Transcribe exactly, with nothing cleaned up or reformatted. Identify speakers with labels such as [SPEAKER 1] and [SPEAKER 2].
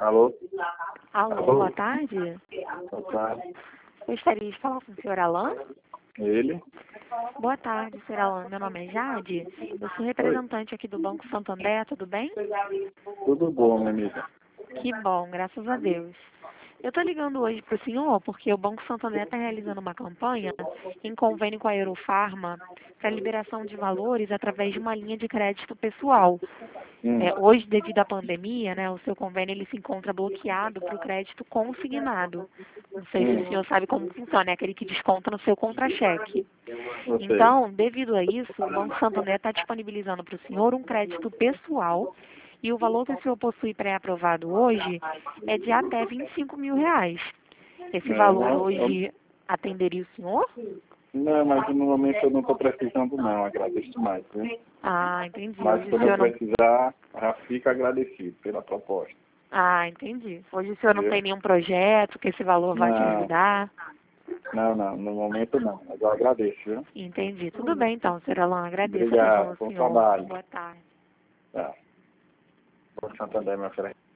[SPEAKER 1] Alô?
[SPEAKER 2] Alô,
[SPEAKER 1] Alô?
[SPEAKER 2] boa tarde.
[SPEAKER 1] Boa tarde.
[SPEAKER 2] Gostaria de falar com o senhor Alain?
[SPEAKER 1] Ele?
[SPEAKER 2] Boa tarde, senhor Alain. Meu nome é Jade. Eu sou
[SPEAKER 1] Oi.
[SPEAKER 2] representante aqui do Banco Santander, tudo bem?
[SPEAKER 1] Tudo bom, minha amiga?
[SPEAKER 2] Que bom, graças a Deus. Eu estou ligando hoje para o senhor porque o Banco Santander está realizando uma campanha em convênio com a Eurofarma para liberação de valores através de uma linha de crédito pessoal.
[SPEAKER 1] Hum.
[SPEAKER 2] É, hoje, devido à pandemia, né, o seu convênio ele se encontra bloqueado para o crédito consignado. Não sei se o
[SPEAKER 1] Hum.
[SPEAKER 2] senhor sabe como funciona, é aquele que desconta no seu contra-cheque.
[SPEAKER 1] Eu sei.
[SPEAKER 2] Então, devido a isso, o Banco Santander está disponibilizando para o senhor um crédito pessoal e o valor que o senhor possui pré-aprovado hoje é de até vinte e cinco mil reais. Esse
[SPEAKER 1] É,
[SPEAKER 2] valor
[SPEAKER 1] não, eu-
[SPEAKER 2] hoje atenderia o senhor?
[SPEAKER 1] não, mas no momento eu não estou precisando não, agradeço mais, viu?
[SPEAKER 2] Ah, entendi.
[SPEAKER 1] Mas
[SPEAKER 2] Hoje o
[SPEAKER 1] quando eu
[SPEAKER 2] senhor não...
[SPEAKER 1] precisar, já fico agradecido pela proposta.
[SPEAKER 2] Ah, entendi. Hoje o senhor não
[SPEAKER 1] Viu?
[SPEAKER 2] tem nenhum projeto que esse valor vai te
[SPEAKER 1] Não,
[SPEAKER 2] ajudar?
[SPEAKER 1] não, não, no momento não, mas eu agradeço, viu?
[SPEAKER 2] Entendi. Tudo bem, então, senhor Alain. Agradeço a atenção
[SPEAKER 1] Obrigado,
[SPEAKER 2] do
[SPEAKER 1] bom
[SPEAKER 2] senhor.
[SPEAKER 1] trabalho.
[SPEAKER 2] Boa tarde.
[SPEAKER 1] Tá. Bom Santander, meu filho.